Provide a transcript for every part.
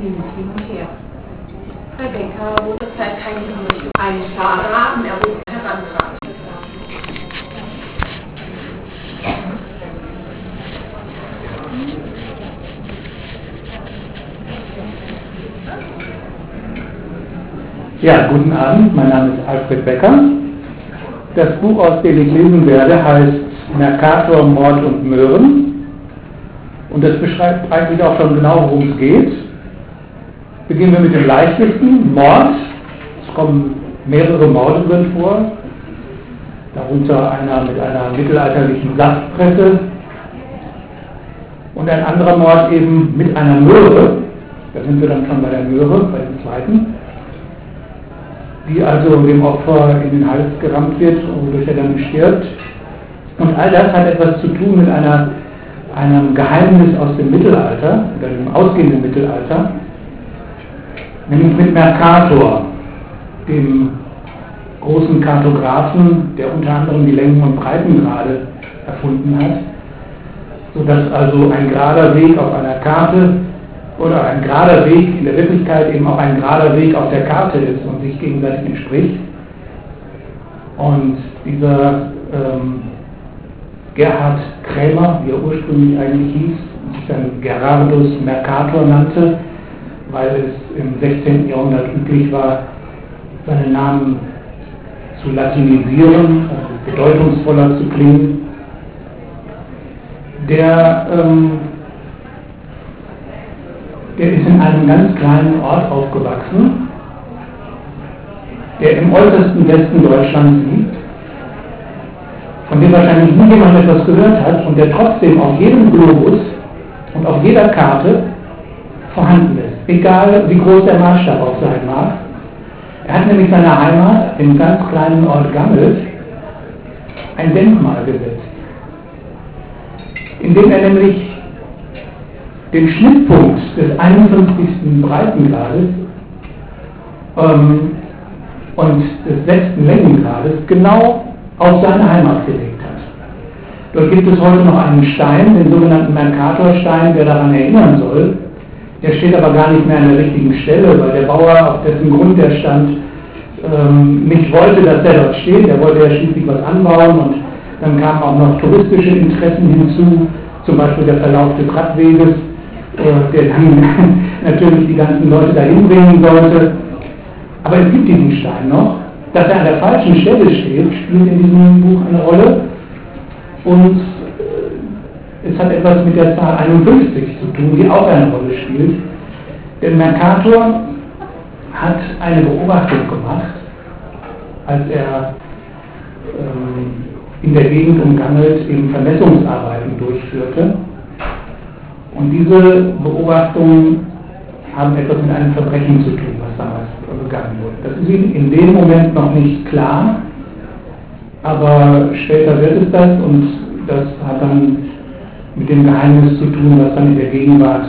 hin und her. Rebecca wurde seit keinem Moment einen Scharaden herantrat. Ja, guten Abend, mein Name ist Alfred Becker. Das Buch, aus dem ich lesen werde, heißt Mercator, Mord und Möhren. Und das beschreibt eigentlich auch schon genau, worum es geht. Beginnen wir mit dem leichtesten, Mord. Es kommen mehrere Morde drin vor. Darunter einer mit einer mittelalterlichen Saftpresse. Und ein anderer Mord eben mit einer Möhre. Da sind wir dann schon bei der Möhre, bei dem zweiten. Die also dem Opfer in den Hals gerammt wird, wodurch er dann stirbt. Und all das hat etwas zu tun mit einem Geheimnis aus dem Mittelalter, oder dem ausgehenden Mittelalter, nämlich mit Mercator, dem großen Kartografen, der unter anderem die Längen- und Breitengrade erfunden hat, sodass also ein gerader Weg auf einer Karte oder ein gerader Weg in der Wirklichkeit eben auch ein gerader Weg auf der Karte ist und sich gegenseitig entspricht. Und dieser Gerhard Krämer, wie er ursprünglich eigentlich hieß, sich dann Gerardus Mercator nannte, weil es im 16. Jahrhundert üblich war, seinen Namen zu latinisieren, also bedeutungsvoller zu klingen. Der ist in einem ganz kleinen Ort aufgewachsen, der im äußersten Westen Deutschlands liegt, von dem wahrscheinlich nie jemand etwas gehört hat und der trotzdem auf jedem Globus und auf jeder Karte vorhanden ist, egal wie groß der Maßstab auch sein mag. Er hat nämlich seiner Heimat, im ganz kleinen Ort Gammelt, ein Denkmal gesetzt, indem er nämlich den Schnittpunkt des 51. Breitengrades und des 6. Längengrades genau auf seine Heimat gelegt hat. Dort gibt es heute noch einen Stein, den sogenannten Mercatorstein, der daran erinnern soll. Der steht aber gar nicht mehr an der richtigen Stelle, weil der Bauer, auf dessen Grund der stand, nicht wollte, dass der dort steht. Er wollte ja schließlich was anbauen und dann kamen auch noch touristische Interessen hinzu, zum Beispiel der Verlauf des Radweges, der dann natürlich die ganzen Leute dahin bringen sollte. Aber es gibt diesen Stein noch. Dass er an der falschen Stelle steht, spielt in diesem Buch eine Rolle. Und es hat etwas mit der Zahl 51 zu tun, die auch eine Rolle spielt. Denn Mercator hat eine Beobachtung gemacht, als er in der Gegend um Gammelt eben Vermessungsarbeiten durchführte. Und diese Beobachtungen haben etwas mit einem Verbrechen zu tun, was damals begangen wurde. Das ist ihm in dem Moment noch nicht klar, aber später wird es das und das hat dann mit dem Geheimnis zu tun, was dann in der Gegenwart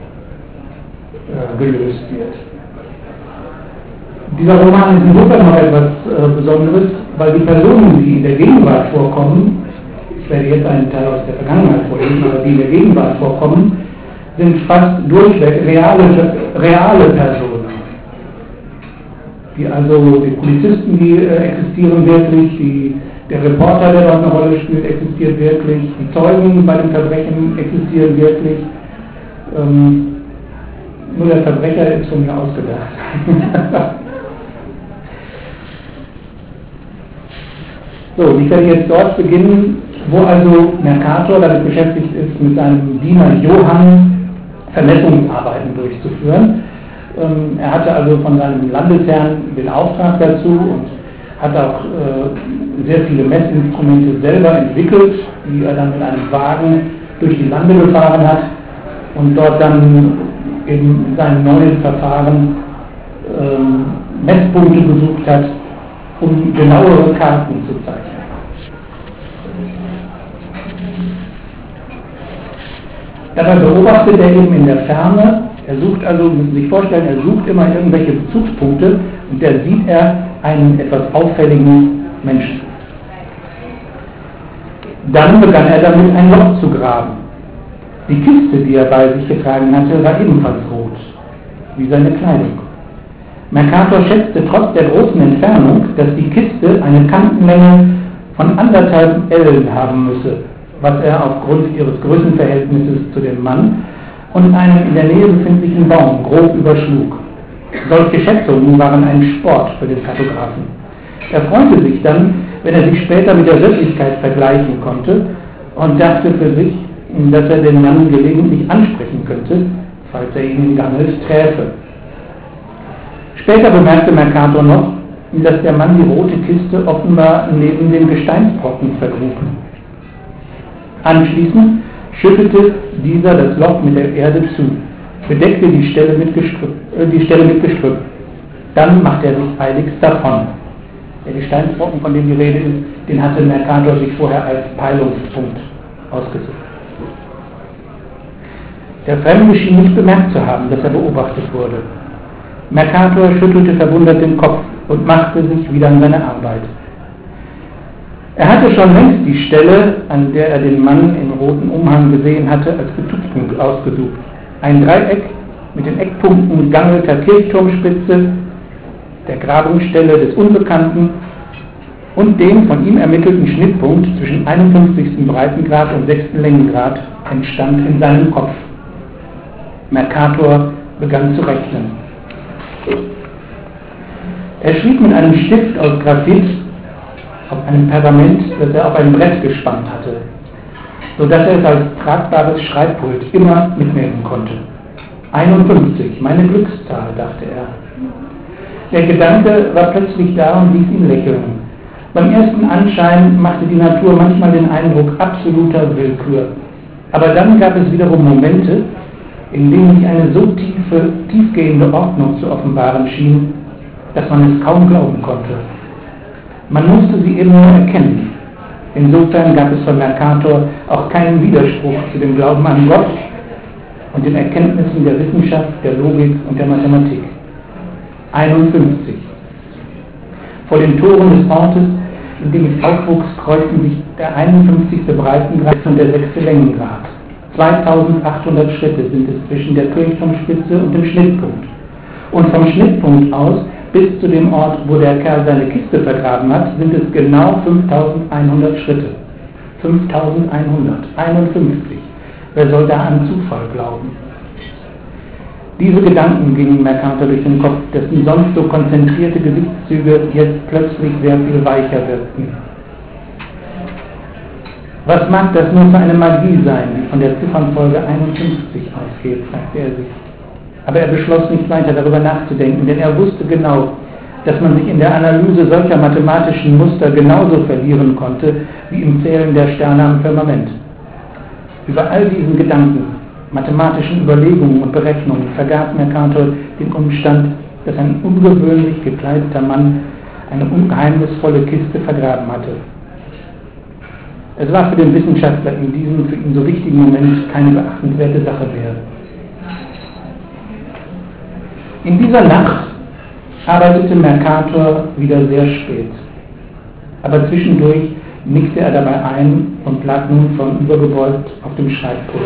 gelöst wird. Dieser Roman ist insofern noch etwas Besonderes, weil die Personen, die in der Gegenwart vorkommen, ich werde jetzt einen Teil aus der Vergangenheit vorlesen, aber die in der Gegenwart vorkommen, sind fast durchweg reale Personen. Die Polizisten, die existieren wirklich, der Reporter, der dort eine Rolle spielt, existiert wirklich, die Zeugen bei dem Verbrechen existieren wirklich. Nur der Verbrecher ist von mir ausgedacht. So, ich werde jetzt dort beginnen, wo also Mercator damit beschäftigt ist, mit seinem Diener Johann Vermessungsarbeiten durchzuführen. Er hatte also von seinem Landesherrn den Auftrag dazu und hat auch sehr viele Messinstrumente selber entwickelt, die er dann mit einem Wagen durch die Lande gefahren hat und dort dann eben in seinem neuen Verfahren Messpunkte besucht hat, um genauere Karten zu zeichnen. Dabei beobachtet er eben in der Ferne, er sucht also, müssen Sie sich vorstellen, er sucht immer irgendwelche Bezugspunkte und da sieht er einen etwas auffälligen Menschen. Dann begann er damit ein Loch zu graben. Die Kiste, die er bei sich getragen hatte, war ebenfalls rot. wie seine Kleidung. Mercator schätzte trotz der großen Entfernung, dass die Kiste eine Kantenlänge von 1,5 Ellen haben müsse, was er aufgrund ihres Größenverhältnisses zu dem Mann und einem in der Nähe befindlichen Baum grob überschlug. Solche Schätzungen waren ein Sport für den Kartografen. Er freute sich dann, wenn er sich später mit der Wirklichkeit vergleichen konnte und dachte für sich, dass er den Mann gelegentlich ansprechen könnte, falls er ihn in Gangelt träfe. Später bemerkte Mercator noch, dass der Mann die rote Kiste offenbar neben dem Gesteinsbrocken vergrub. Anschließend schüttete dieser das Loch mit der Erde zu, bedeckte die Stelle mit Gestrüpp. Dann machte er sich eiligst davon. Der Gesteinsbrocken, von dem die Rede ist, den hatte Mercator sich vorher als Peilungspunkt ausgesucht. Der Fremde schien nicht bemerkt zu haben, dass er beobachtet wurde. Mercator schüttelte verwundert den Kopf und machte sich wieder an seine Arbeit. Er hatte schon längst die Stelle, an der er den Mann im roten Umhang gesehen hatte, als Bezugspunkt ausgesucht. Ein Dreieck mit den Eckpunkten Gangelter Kirchturmspitze, der Grabungsstelle des Unbekannten und dem von ihm ermittelten Schnittpunkt zwischen 51. Breitengrad und 6. Längengrad entstand in seinem Kopf. Mercator begann zu rechnen. Er schrieb mit einem Stift aus Graphit auf einem Pergament, das er auf ein Brett gespannt hatte, sodass er es als tragbares Schreibpult immer mitnehmen konnte. 51, meine Glückszahl, dachte er. Der Gedanke war plötzlich da und ließ ihn lächeln. Beim ersten Anschein machte die Natur manchmal den Eindruck absoluter Willkür. Aber dann gab es wiederum Momente, in denen sich eine so tiefgehende Ordnung zu offenbaren schien, dass man es kaum glauben konnte. Man musste sie eben nur erkennen. Insofern gab es von Mercator auch keinen Widerspruch zu dem Glauben an Gott und den Erkenntnissen der Wissenschaft, der Logik und der Mathematik. 51. Vor den Toren des Ortes, in dem ich aufwuchs, kreuzten sich der 51. Breitengrad und der 6. Längengrad. 2800 Schritte sind es zwischen der Kirchturmspitze und dem Schnittpunkt. Und vom Schnittpunkt aus bis zu dem Ort, wo der Kerl seine Kiste vergraben hat, sind es genau 5100 Schritte. 5151. Wer soll da an Zufall glauben? Diese Gedanken gingen Mercator durch den Kopf, dessen sonst so konzentrierte Gesichtszüge jetzt plötzlich sehr viel weicher wirkten. Was mag das nur für eine Magie sein, die von der Ziffernfolge 51 ausgeht, sagte er sich. Aber er beschloss nicht weiter darüber nachzudenken, denn er wusste genau, dass man sich in der Analyse solcher mathematischen Muster genauso verlieren konnte, wie im Zählen der Sterne am Firmament. Über all diesen Gedanken, mathematischen Überlegungen und Berechnungen vergaß Mercator den Umstand, dass ein ungewöhnlich gekleideter Mann eine ungeheimnisvolle Kiste vergraben hatte. Es war für den Wissenschaftler in diesem für ihn so wichtigen Moment keine beachtenswerte Sache mehr. In dieser Nacht arbeitete Mercator wieder sehr spät, aber zwischendurch nickte er dabei ein und lag nun vornübergebeugt auf dem Schreibpult.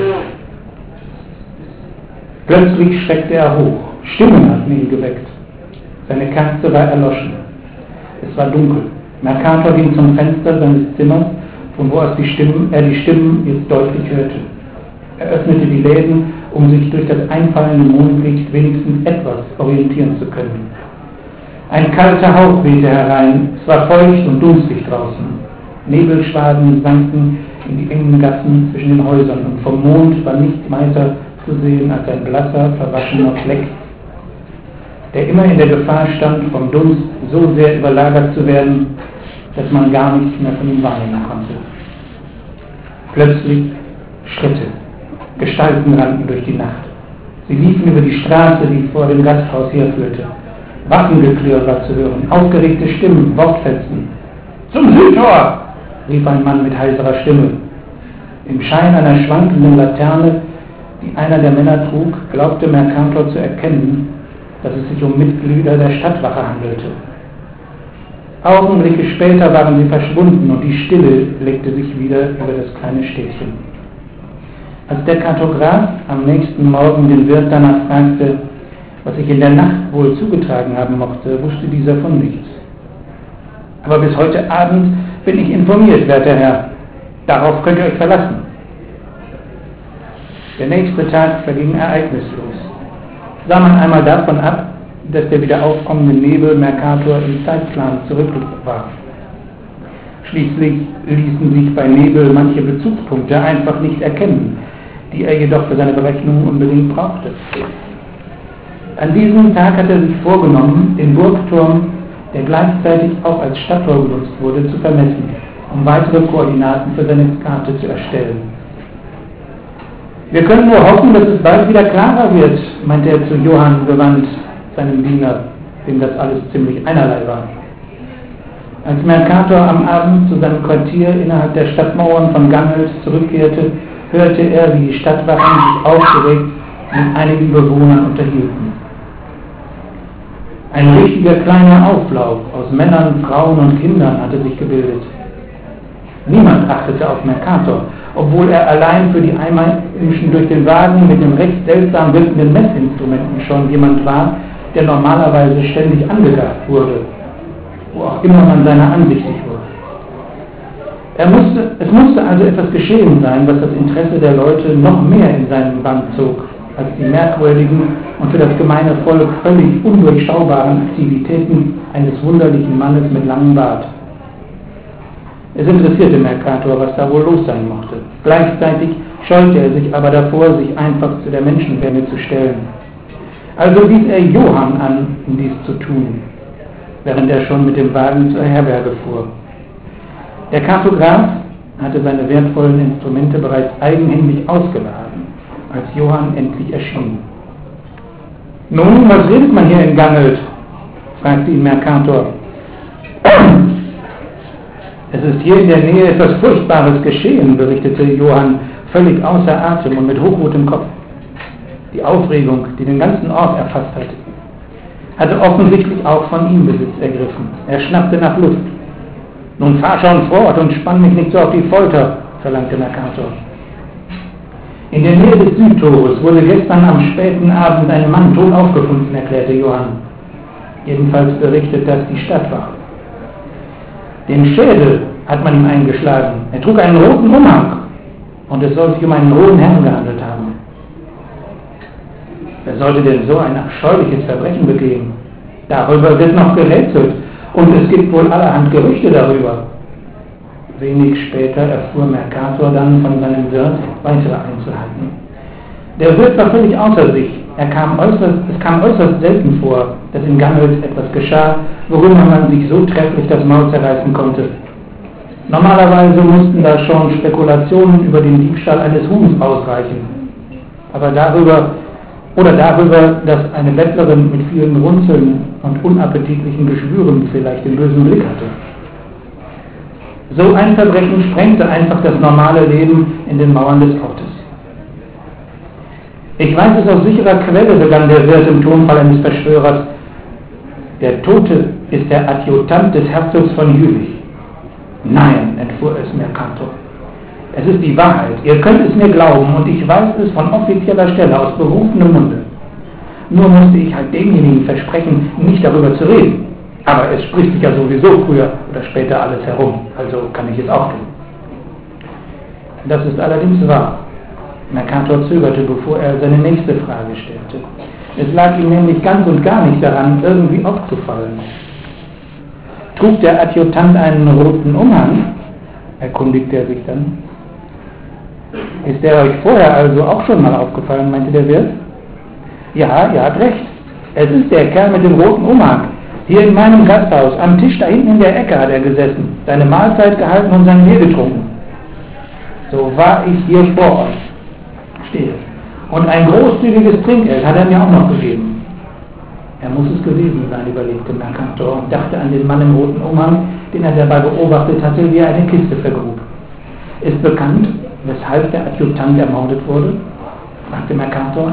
Plötzlich schreckte er hoch. Stimmen hatten ihn geweckt. Seine Kerze war erloschen. Es war dunkel. Mercator ging zum Fenster seines Zimmers, von wo aus die Stimmen jetzt deutlich hörte. Er öffnete die Läden, um sich durch das einfallende Mondlicht wenigstens etwas orientieren zu können. Ein kalter Hauch wehte herein, es war feucht und dunstig draußen. Nebelschwaden sanken in die engen Gassen zwischen den Häusern und vom Mond war nichts weiter zu sehen als ein blasser, verwaschener Fleck, der immer in der Gefahr stand, vom Dunst so sehr überlagert zu werden, dass man gar nichts mehr von ihm wahrnehmen konnte. Plötzlich Schritte. Gestalten rannten durch die Nacht. Sie liefen über die Straße, die vor dem Gasthaus herführte. Waffengeklirr war zu hören, aufgeregte Stimmen, Wortfetzen. »Zum Südtor!« rief ein Mann mit heiserer Stimme. Im Schein einer schwankenden Laterne, die einer der Männer trug, glaubte Mercator zu erkennen, dass es sich um Mitglieder der Stadtwache handelte. Augenblicke später waren sie verschwunden und die Stille legte sich wieder über das kleine Städtchen. Als der Kartograf am nächsten Morgen den Wirt danach fragte, Was sich in der Nacht wohl zugetragen haben mochte, wusste dieser von nichts. Aber bis heute Abend bin ich informiert, werter Herr. Darauf könnt ihr euch verlassen. Der nächste Tag verging ereignislos. Sah man einmal davon ab, dass der wieder aufkommende Nebel Mercator im Zeitplan zurückwarf. Schließlich ließen sich bei Nebel manche Bezugspunkte einfach nicht erkennen, die er jedoch für seine Berechnungen unbedingt brauchte. An diesem Tag hat er sich vorgenommen, den Burgturm, der gleichzeitig auch als Stadttor genutzt wurde, zu vermessen, um weitere Koordinaten für seine Karte zu erstellen. Wir können nur hoffen, dass es bald wieder klarer wird, meinte er zu Johann gewandt, seinem Diener, dem das alles ziemlich einerlei war. Als Mercator am Abend zu seinem Quartier innerhalb der Stadtmauern von Gangelt zurückkehrte, hörte er, wie die Stadtwachen sich aufgeregt mit einigen Bewohnern unterhielten. Ein richtiger kleiner Auflauf aus Männern, Frauen und Kindern hatte sich gebildet. Niemand achtete auf Mercator, obwohl er allein für die Einheimischen durch den Wagen mit den recht seltsam wirkenden Messinstrumenten schon jemand war, der normalerweise ständig angegabt wurde, wo auch immer man seiner ansichtig wurde. Es musste also etwas geschehen sein, was das Interesse der Leute noch mehr in seinen Bann zog, als die merkwürdigen und für das gemeine Volk völlig undurchschaubaren Aktivitäten eines wunderlichen Mannes mit langem Bart. Es interessierte Mercator, was da wohl los sein mochte. Gleichzeitig scheute er sich aber davor, sich einfach zu der Menschenmenge zu stellen. Also wies er Johann an, dies zu tun, während er schon mit dem Wagen zur Herberge fuhr. Der Kartograf hatte seine wertvollen Instrumente bereits eigenhändig ausgeladen, als Johann endlich erschien. »Nun, was redet man hier in Gangelt?« fragte ihn Mercator. »Es ist hier in der Nähe etwas Furchtbares geschehen«, berichtete Johann, völlig außer Atem und mit hochrotem Kopf. Die Aufregung, die den ganzen Ort erfasst hatte offensichtlich auch von ihm Besitz ergriffen. Er schnappte nach Luft. »Nun fahr schon fort und spann mich nicht so auf die Folter«, verlangte Mercator. »In der Nähe des Südtores wurde gestern am späten Abend ein Mann tot aufgefunden«, erklärte Johann. Jedenfalls berichtet das die Stadtwache. Den Schädel hat man ihm eingeschlagen. Er trug einen roten Umhang und es soll sich um einen hohen Herrn gehandelt haben. Wer sollte denn so ein abscheuliches Verbrechen begehen? Darüber wird noch gerätselt und es gibt wohl allerhand Gerüchte darüber. Wenig später erfuhr Mercator dann von seinem Wirt weitere Einzelheiten. Der Wirt war völlig außer sich. Es kam äußerst selten vor, dass in Gangelt etwas geschah, worüber man sich so trefflich das Maul zerreißen konnte. Normalerweise mussten da schon Spekulationen über den Diebstahl eines Huhns ausreichen. Aber darüber, dass eine Bettlerin mit vielen Runzeln und unappetitlichen Geschwüren vielleicht den bösen Blick hatte. So ein Verbrechen sprengte einfach das normale Leben in den Mauern des Ortes. »Ich weiß es aus sicherer Quelle«, begann der Wirt im Tonfall eines Verschwörers. »Der Tote ist der Adjutant des Herzogs von Jülich.« »Nein«, entfuhr es Mercator. »Es ist die Wahrheit. Ihr könnt es mir glauben und ich weiß es von offizieller Stelle aus berufenem Munde. Nur musste ich halt demjenigen versprechen, nicht darüber zu reden. Aber es spricht sich ja sowieso früher oder später alles herum, also kann ich es auch tun.« Das ist allerdings wahr. Mercator zögerte, bevor er seine nächste Frage stellte. Es lag ihm nämlich ganz und gar nicht daran, irgendwie aufzufallen. »Trug der Adjutant einen roten Umhang?« erkundigte er sich dann. »Ist der euch vorher also auch schon mal aufgefallen?«, meinte der Wirt. »Ja, ihr habt recht. Es ist der Kerl mit dem roten Umhang. Hier in meinem Gasthaus, am Tisch da hinten in der Ecke hat er gesessen, seine Mahlzeit gehalten und sein Bier getrunken. So war ich hier vor euch. Stehe. Und ein großzügiges Trinkgeld hat er mir auch noch gegeben.« Er muss es gewesen sein, überlegte Mercator und dachte an den Mann im roten Umhang, den er dabei beobachtet hatte, wie er eine Kiste vergrub. »Ist bekannt, weshalb der Adjutant ermordet wurde?«, fragte Mercator.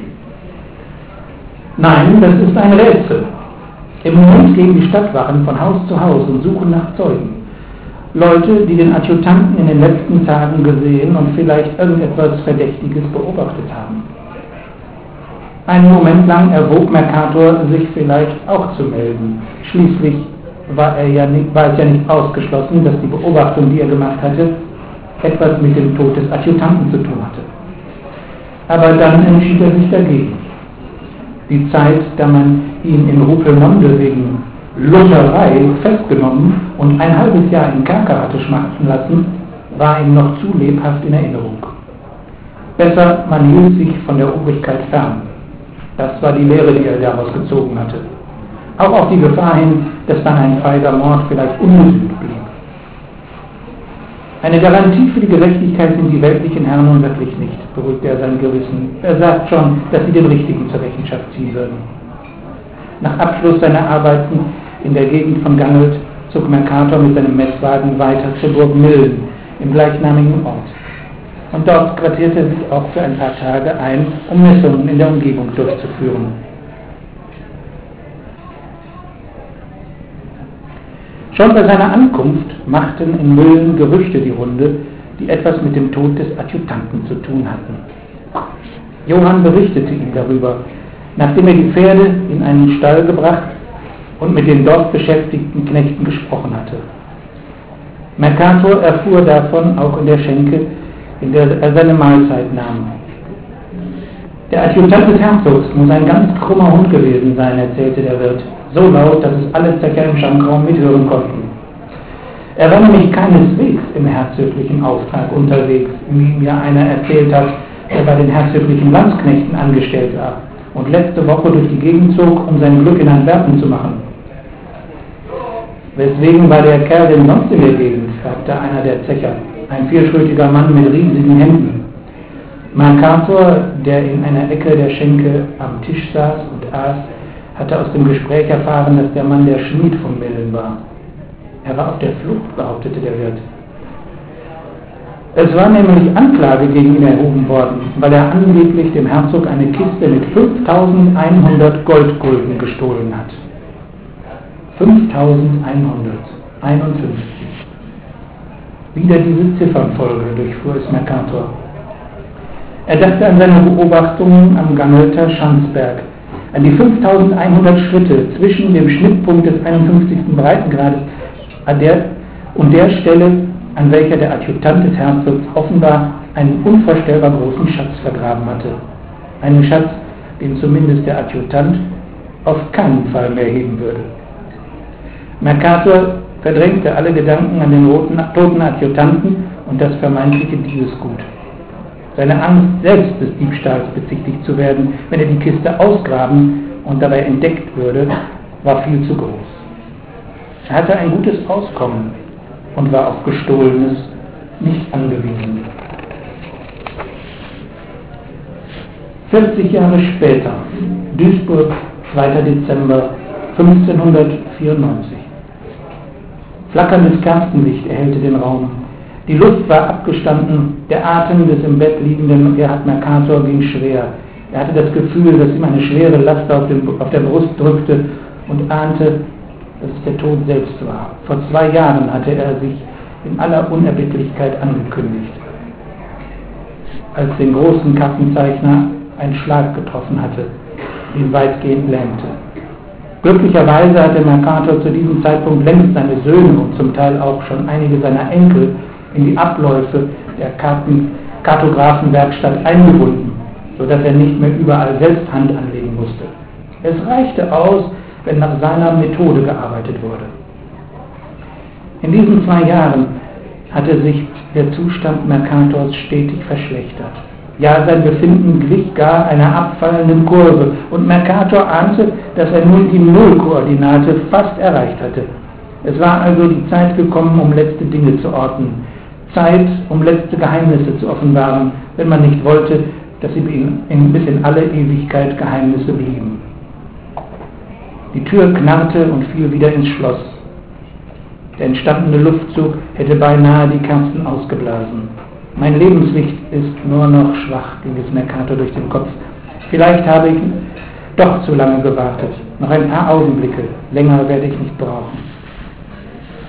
»Nein, das ist ein Rätsel. Im Moment gehen die Stadtwachen von Haus zu Haus und suchen nach Zeugen. Leute, die den Adjutanten in den letzten Tagen gesehen und vielleicht irgendetwas Verdächtiges beobachtet haben.« Einen Moment lang erwog Mercator, sich vielleicht auch zu melden. Schließlich war es ja nicht ausgeschlossen, dass die Beobachtung, die er gemacht hatte, etwas mit dem Tod des Adjutanten zu tun hatte. Aber dann entschied er sich dagegen. Die Zeit, da man ihn in Rupelmonde wegen Lutherei festgenommen und ein halbes Jahr im Kerker hatte schmachten lassen, war ihm noch zu lebhaft in Erinnerung. Besser, man hielt sich von der Obrigkeit fern. Das war die Lehre, die er daraus gezogen hatte. Auch auf die Gefahr hin, dass dann ein feiger Mord vielleicht ungesühnt blieb. Eine Garantie für die Gerechtigkeit sind die weltlichen Herren nun wirklich nicht, beruhigte er sein Gewissen. Er sagt schon, dass sie den Richtigen zur Rechenschaft ziehen würden. Nach Abschluss seiner Arbeiten in der Gegend von Gangelt zog Mercator mit seinem Messwagen weiter zur Burg Milden im gleichnamigen Ort. Und dort quartierte er sich auch für ein paar Tage ein, um Messungen in der Umgebung durchzuführen. Schon bei seiner Ankunft machten in Milden Gerüchte die Runde, die etwas mit dem Tod des Adjutanten zu tun hatten. Johann berichtete ihm darüber, nachdem er die Pferde in einen Stall gebracht und mit den dort beschäftigten Knechten gesprochen hatte. Mercator erfuhr davon auch in der Schenke, in der er seine Mahlzeit nahm. Der Adjutant des Herzogs muss ein ganz krummer Hund gewesen sein, erzählte der Wirt, so laut, dass es alle Zecher im Schankraum mithören konnten. Er war nämlich keineswegs im herzoglichen Auftrag unterwegs, wie ihm ja einer erzählt hat, der bei den herzoglichen Landsknechten angestellt war und letzte Woche durch die Gegend zog, um sein Glück in Antwerpen zu machen. Weswegen war der Kerl denn sonst in der Gegend, fragte einer der Zecher, ein vierschrötiger Mann mit riesigen Händen. Mercator, der in einer Ecke der Schenke am Tisch saß und aß, hatte aus dem Gespräch erfahren, dass der Mann der Schmied von Milden war. Er war auf der Flucht, behauptete der Wirt. Es war nämlich Anklage gegen ihn erhoben worden, weil er angeblich dem Herzog eine Kiste mit 5.100 Goldgulden gestohlen hat. 5.151. Wieder diese Ziffernfolge durchfuhr es Mercator. Er dachte an seine Beobachtungen am Gangelter Schanzberg, an die 5.100 Schritte zwischen dem Schnittpunkt des 51. Breitengrades und der Stelle, an welcher der Adjutant des Herzogs offenbar einen unvorstellbar großen Schatz vergraben hatte. Einen Schatz, den zumindest der Adjutant auf keinen Fall mehr heben würde. Mercator verdrängte alle Gedanken an den toten Adjutanten und das vermeintliche Diebesgut. Seine Angst, selbst des Diebstahls bezichtigt zu werden, wenn er die Kiste ausgraben und dabei entdeckt würde, war viel zu groß. Er hatte ein gutes Auskommen und war auf Gestohlenes nicht angewiesen. 40 Jahre später, Duisburg, 2. Dezember 1594. Flackerndes Kerzenlicht erhellte den Raum. Die Luft war abgestanden, der Atem des im Bett liegenden Gerhard Mercator ging schwer. Er hatte das Gefühl, dass ihm eine schwere Last auf der Brust drückte und ahnte, dass es der Tod selbst war. Vor 2 Jahren hatte er sich in aller Unerbittlichkeit angekündigt, als den großen Kappenzeichner ein Schlag getroffen hatte, ihn weitgehend lähmte. Glücklicherweise hatte Mercator zu diesem Zeitpunkt längst seine Söhne und zum Teil auch schon einige seiner Enkel in die Abläufe der Kartografenwerkstatt eingebunden, sodass er nicht mehr überall selbst Hand anlegen musste. Es reichte aus, wenn nach seiner Methode gearbeitet wurde. In diesen 2 Jahren hatte sich der Zustand Mercators stetig verschlechtert. Ja, sein Befinden glich gar einer abfallenden Kurve und Mercator ahnte, dass er nun die Nullkoordinate fast erreicht hatte. Es war also die Zeit gekommen, um letzte Dinge zu orten. Zeit, um letzte Geheimnisse zu offenbaren, wenn man nicht wollte, dass sie bis in alle Ewigkeit Geheimnisse blieben. Die Tür knarrte und fiel wieder ins Schloss. Der entstandene Luftzug hätte beinahe die Kerzen ausgeblasen. Mein Lebenslicht ist nur noch schwach, ging es Mercator durch den Kopf. Vielleicht habe ich doch zu lange gewartet. Noch ein paar Augenblicke, länger werde ich nicht brauchen.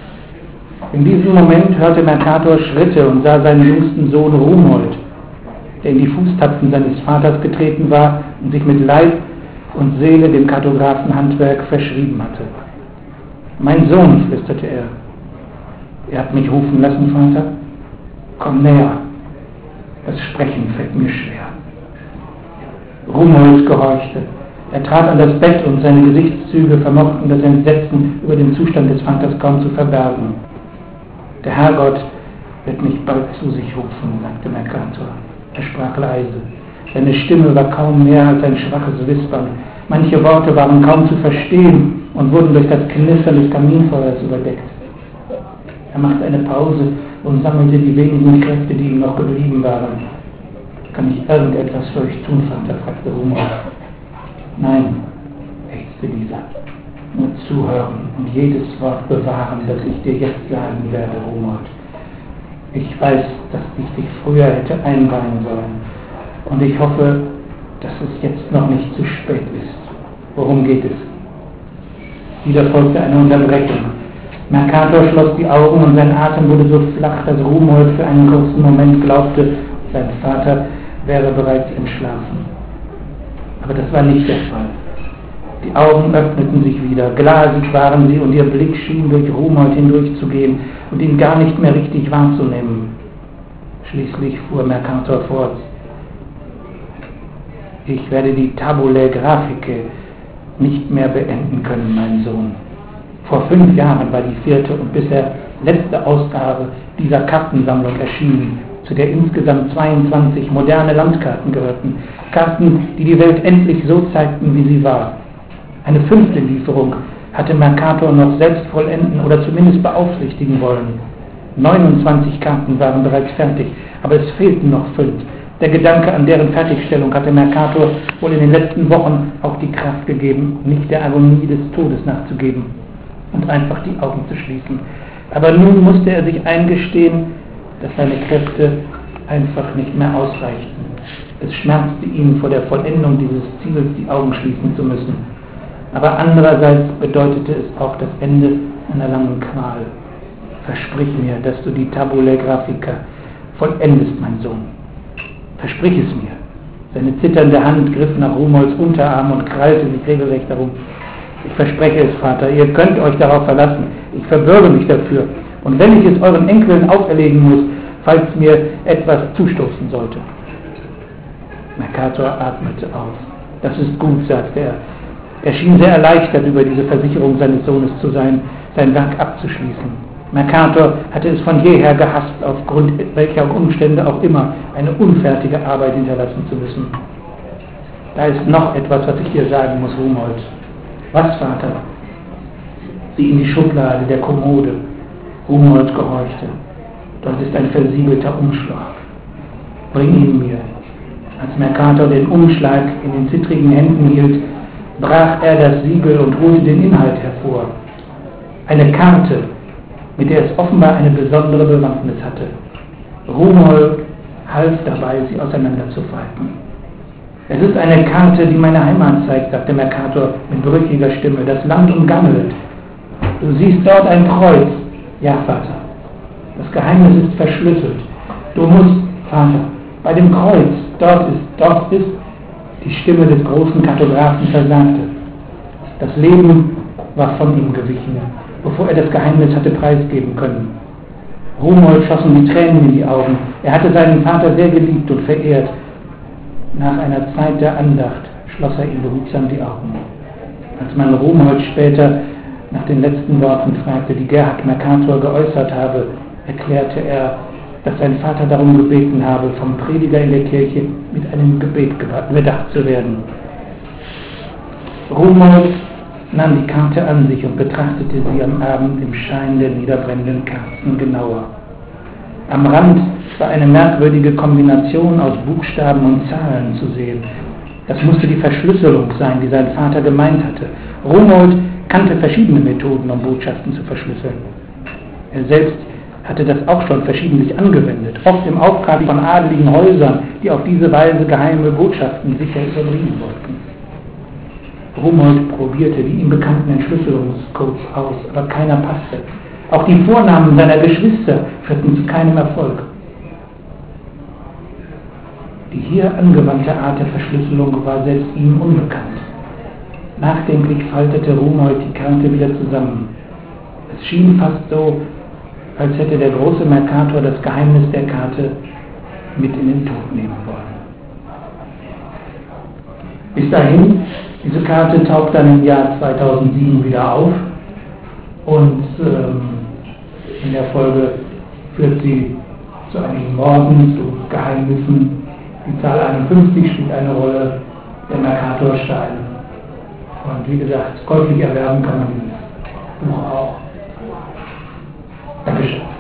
In diesem Moment hörte Mercator Schritte und sah seinen jüngsten Sohn Rumold, der in die Fußtapfen seines Vaters getreten war und sich mit Leib und Seele dem Kartografenhandwerk verschrieben hatte. »Mein Sohn«, flüsterte er. »Ihr habt mich rufen lassen, Vater? Komm näher. Das Sprechen fällt mir schwer.« Rumold gehorchte. Er trat an das Bett und seine Gesichtszüge vermochten das Entsetzen über den Zustand des Vaters kaum zu verbergen. »Der Herrgott wird mich bald zu sich rufen«, sagte Mercator. Er sprach leise. Seine Stimme war kaum mehr als ein schwaches Wispern. Manche Worte waren kaum zu verstehen und wurden durch das Knistern des Kaminfeuers überdeckt. Er machte eine Pause und sammelte die wenigen Kräfte, die ihm noch geblieben waren. »Kann ich irgendetwas für euch tun, Vater?« fragte Rumold. »Nein«, ächzte dieser. »Nur zuhören und jedes Wort bewahren, das ich dir jetzt sagen werde, Rumold. Ich weiß, dass ich dich früher hätte einweihen sollen. Und ich hoffe, dass es jetzt noch nicht zu spät ist. Worum geht es?« Wieder folgte eine Unterbrechung. Mercator schloss die Augen und sein Atem wurde so flach, dass Rumold für einen kurzen Moment glaubte, sein Vater wäre bereits entschlafen. Aber das war nicht der Fall. Die Augen öffneten sich wieder, glasig waren sie und ihr Blick schien durch Rumold hindurchzugehen und ihn gar nicht mehr richtig wahrzunehmen. Schließlich fuhr Mercator fort: »Ich werde die Tabulae Graphicae nicht mehr beenden können, mein Sohn. Vor 5 Jahren war die 4. und bisher letzte Ausgabe dieser Kartensammlung erschienen, zu der insgesamt 22 moderne Landkarten gehörten. Karten, die die Welt endlich so zeigten, wie sie war. Eine 5. Lieferung hatte Mercator noch selbst vollenden oder zumindest beaufsichtigen wollen. 29 Karten waren bereits fertig, aber es fehlten noch 5. Der Gedanke an deren Fertigstellung hatte Mercator wohl in den letzten Wochen auch die Kraft gegeben, nicht der Agonie des Todes nachzugeben und einfach die Augen zu schließen. Aber nun musste er sich eingestehen, dass seine Kräfte einfach nicht mehr ausreichten. Es schmerzte ihn, vor der Vollendung dieses Ziels die Augen schließen zu müssen. Aber andererseits bedeutete es auch das Ende einer langen Qual. »Versprich mir, dass du die Tabulae Graphicae vollendest, mein Sohn. Versprich es mir.« Seine zitternde Hand griff nach Rumolds Unterarm und krallte sich regelrecht darum. »Ich verspreche es, Vater, ihr könnt euch darauf verlassen. Ich verbürge mich dafür. Und wenn ich es euren Enkeln auferlegen muss, falls mir etwas zustoßen sollte.« Mercator atmete auf. »Das ist gut«, sagte er. Er schien sehr erleichtert über diese Versicherung seines Sohnes zu sein, sein Werk abzuschließen. Mercator hatte es von jeher gehasst, aufgrund welcher Umstände auch immer eine unfertige Arbeit hinterlassen zu müssen. »Da ist noch etwas, was ich dir sagen muss, Rumold.« »Was, Vater?« »Sieh in die Schublade der Kommode.« Rumold gehorchte. »Dort ist ein versiegelter Umschlag. Bring ihn mir.« Als Mercator den Umschlag in den zittrigen Händen hielt, brach er das Siegel und holte den Inhalt hervor. Eine Karte, mit der es offenbar eine besondere Bewandtnis hatte. Rumold half dabei, sie auseinanderzufalten. »Es ist eine Karte, die meine Heimat zeigt«, sagte Mercator mit brüchiger Stimme, »das Land umgammelt. Du siehst dort ein Kreuz.« »Ja, Vater. Das Geheimnis ist verschlüsselt. Du musst, Vater, bei dem Kreuz, dort ist, die Stimme des großen Kartografen versagte. Das Leben war von ihm gewichen, bevor er das Geheimnis hatte preisgeben können. Rumold schossen die Tränen in die Augen. Er hatte seinen Vater sehr geliebt und verehrt. Nach einer Zeit der Andacht schloss er ihm behutsam die Augen. Als man Rumold später nach den letzten Worten fragte, die Gerhard Mercator geäußert habe, erklärte er, dass sein Vater darum gebeten habe, vom Prediger in der Kirche mit einem Gebet bedacht zu werden. Rumold nahm die Karte an sich und betrachtete sie am Abend im Schein der niederbrennenden Kerzen genauer. Am Rand war eine merkwürdige Kombination aus Buchstaben und Zahlen zu sehen. Das musste die Verschlüsselung sein, die sein Vater gemeint hatte. Rumold kannte verschiedene Methoden, um Botschaften zu verschlüsseln. Er selbst hatte das auch schon verschiedentlich angewendet, oft im Auftrag von adeligen Häusern, die auf diese Weise geheime Botschaften sicher überbringen wollten. Rumold probierte die ihm bekannten Entschlüsselungscodes aus, aber keiner passte. Auch die Vornamen seiner Geschwister führten zu keinem Erfolg. Die hier angewandte Art der Verschlüsselung war selbst ihm unbekannt. Nachdenklich faltete Rumold die Karte wieder zusammen. Es schien fast so, als hätte der große Mercator das Geheimnis der Karte mit in den Tod nehmen wollen. Bis dahin, diese Karte taucht dann im Jahr 2007 wieder auf und in der Folge führt sie zu einigen Morden, zu Geheimnissen. Die Zahl 51 spielt eine Rolle, der Mercatorstein. Und wie gesagt, käuflich erwerben kann man dieses Buch auch. Dankeschön.